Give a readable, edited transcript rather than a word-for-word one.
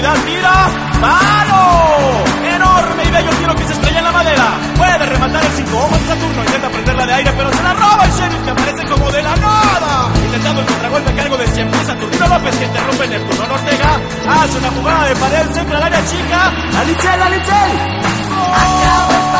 profundidad, tira, ¡palo! Enorme y bello tiro que se estrella en la madera. Puede rematar el 5 ojos de Saturno, intenta prenderla de aire, pero se la roba el Sheriff, que aparece como de la nada. Intentando el contragolpe a cargo de siempre Saturnino López, que interrumpe Neptuno Ortega. Hace una jugada de pared, centra al área chica. ¡Alichel! Acabó.